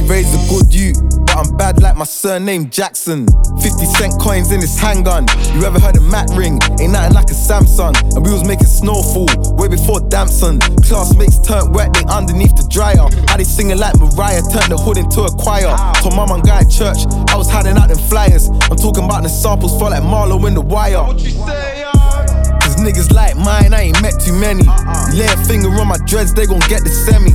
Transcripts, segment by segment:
raised a good youth, but I'm bad like my surname Jackson. 50-cent coins in his handgun. You ever heard a Mac ring? Ain't nothing like a Samsung. And we was making snowfall way before Damson. Classmates turned wet, they underneath the dryer. How they singing like Mariah, turned the hood into a choir. Told mum and guy at church, I was hiding out them flyers. I'm talking about the samples for like Marlo in The Wire. What you say, Cause niggas like mine, I ain't met too many. Lay a finger on my dreads, they gon' get the semi.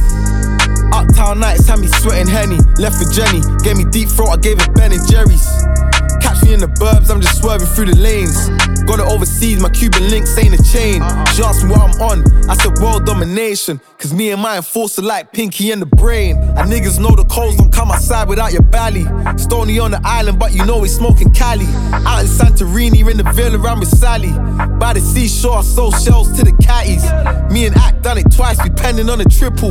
Uptown nights had me sweating Henny. Left for Jenny, gave me deep throat, I gave it Ben and Jerry's. Catch me in the burbs, I'm just swerving through the lanes. Got it overseas, my Cuban links ain't a chain. She asked me what I'm on, I said world domination. Cause me and my enforcer like Pinky in the brain. And niggas know the codes don't come outside without your belly. Stony on the island, but you know we smoking Cali. Out in Santorini, in the villa around with Sally. By the seashore, I sold shells to the catties. Me and Act done it twice, we penning on a triple.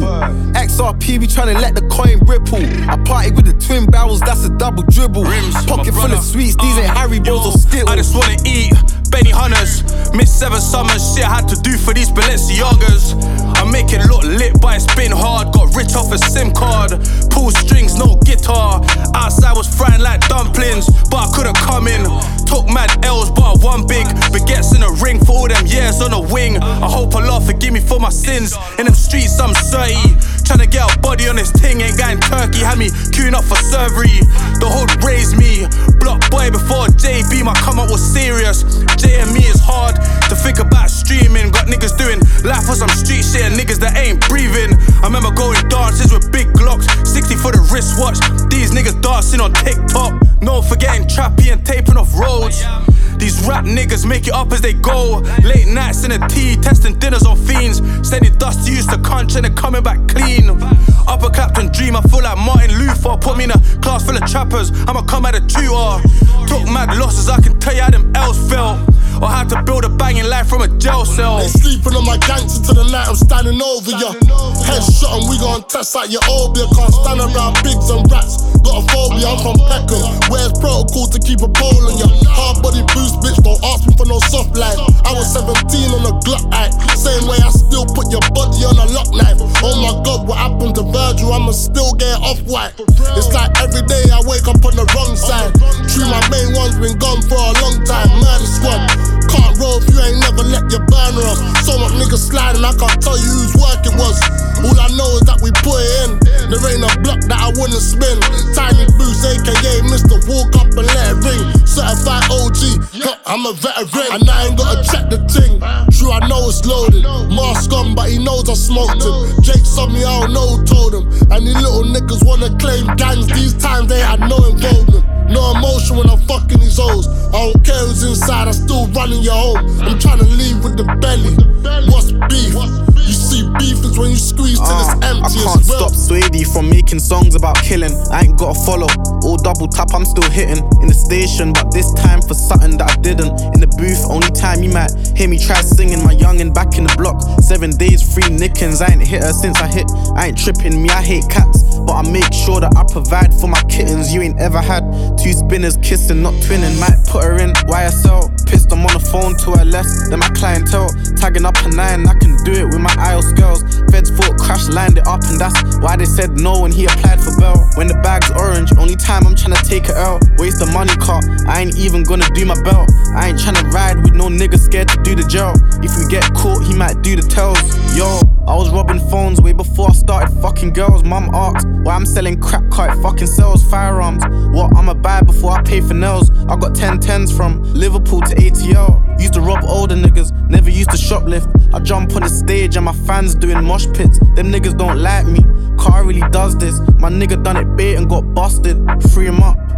XRP, we tryna let the coin ripple. I party with the twin barrels, that's a double dribble. Pocket full of sweets, these ain't Haribos or Skittles. I just wanna eat Benny Hunters. Missed 7 summers, shit I had to do for these Balenciagas. I make it look lit, but it's been hard. Got rich off a SIM card. Pull strings, no guitar. Outside was frying like dumplings, but I couldn't come in. Took mad L's, but I won big. Baguettes in a ring for all them years on a wing. I hope Allah forgive me for my sins. In them streets, I'm 30. Tryna get a body on this thing, ain't going Turkey. Had me queuing up for surgery. The hood raised me. Block boy before JB, my come up was serious. JME is hard to think about streaming. Got niggas doing life for some street shit and niggas that ain't breathing. I remember going dances with big Glocks, 60 for the wristwatch. These niggas dancing on TikTok. No forgetting trappy and taping off roads. These rap niggas make it up as they go. Late nights in the tea, testing dinners on fiends. Sending dust used to crunch and then coming back clean. Upper Clapton dream, I feel like Martin Luther. Put me in a class full of trappers, I'ma come at a tutor. Took mad losses, I can tell you how them L's felt. Or how to build a banging life from a jail cell. They sleeping on my gangster till the night I'm standing over ya. Headshot and we gon' test out your obia. Can't stand around pigs and rats. Got a phobia, I'm from Peckham. Where's protocol to keep a bowl on ya? Hard body boost, bitch, don't ask me for no soft life. I was 17 on a Glock act. Same way I still put your body on a lock knife. Oh my God, what happened to Virgil? I'ma still get off-white. It's like every day I wake up on the wrong side. True, my main one's been gone for a long time. Murder squad. Can't roll if you ain't never let your burner off. So much niggas sliding, I can't tell you whose work it was. All I know is that we put it in. There ain't a block that I wouldn't spin. Tiny Boots, aka Mr. Walk Up and let it ring. Certified OG, I'm a veteran. And I ain't gotta check the ting. True, I know it's loaded. Mask on, but he knows I smoked him. Jake saw me, I don't know who told him. And these little niggas wanna claim gangs. These times they had no involvement. No emotion when I'm fucking these hoes. I don't care who's inside, I'm still running your home. I'm trying to leave with the belly. What's beef? You see beef is when you squeeze till it's empty. I can't stop Swady from making songs about killing. I ain't gotta follow, all double tap, I'm still hitting. In the station, but this time for something that I didn't. In the booth, only time you might hear me try singing. My youngin' back in the block, 7 days, 3 nickings. I ain't hit her since I hit, I ain't tripping. Me, I hate cats, but I make sure that I provide for my kittens. You ain't ever had 2 spinners kissing, not twinning. Might put her in YSL, pissed, I'm on the phone to her less than my clientele. Tagging up a 9, I can do it with my IELTS girls. Feds thought Crash lined it up, and that's why they said no when he applied for bail. When the bag's orange, only time I'm tryna take it out. Waste the money car, I ain't even gonna do my belt. I ain't tryna ride with no nigga scared to do the jail. If we get caught, he might do the tells. Yo, I was robbing phones way before I started fucking girls. Mum asked why I'm selling crap car, it fucking sells firearms. What I'ma buy before I pay for nails? I got 1010s from Liverpool to ATL. Used to rob older niggas, never used to shoplift. I jump on the stage and my fans doing mosh pits. Them niggas don't like me, Car really does this. My nigga done it bait and got busted. Free him up.